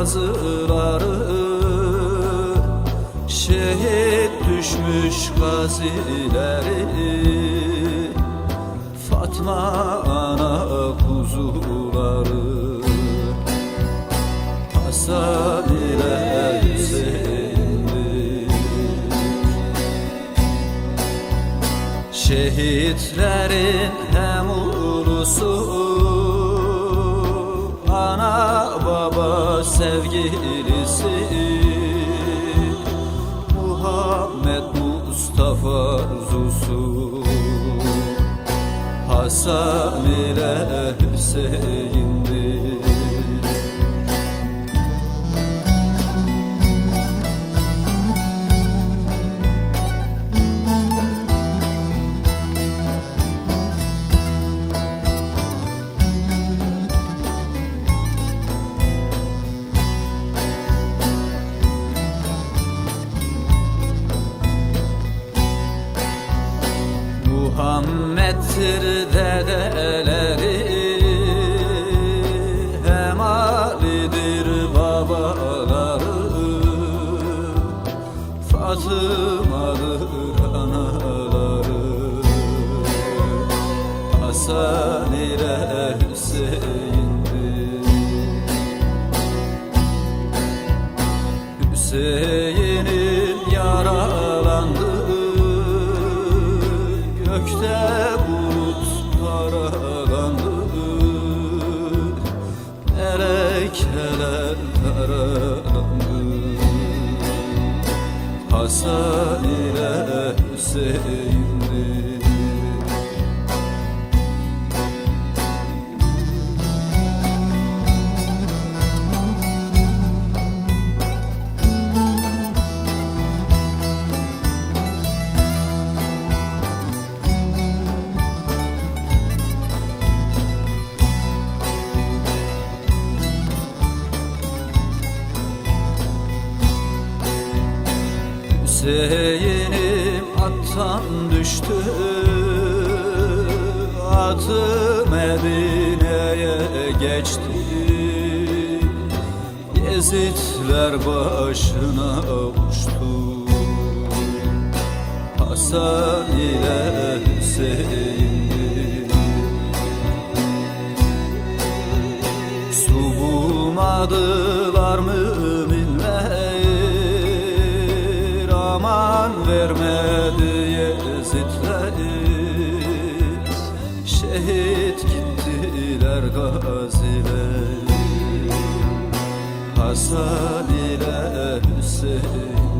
yazıları, şehit düşmüş gazileri, Fatma ana kuzuları, Hasan ile Hüseyin'dir. Şehitlerin hem ulusu, ana baba sevgilisi, Muhammed Mustafa arzusu, Hasan ile Hüseyin'dir. Muhammed'tir dedeleri, hem Ali'dir babaları, Fatıma'dır anaları, Hasan ile Hüseyin'dir. Hüseyin'im yaralandı, gökte bulut paralandı, melekeler paralandı, Hasan ile Hüseyin'dir. Hüseyin'im attan düştü, atı Medine'ye geçti, Yezidler başına uçtu, Hasan ile Hüseyin. Su bulmadılar müminler, aman vermedi Yezidler, şehit gittiler gaziler, Hasan ile Hüseyin.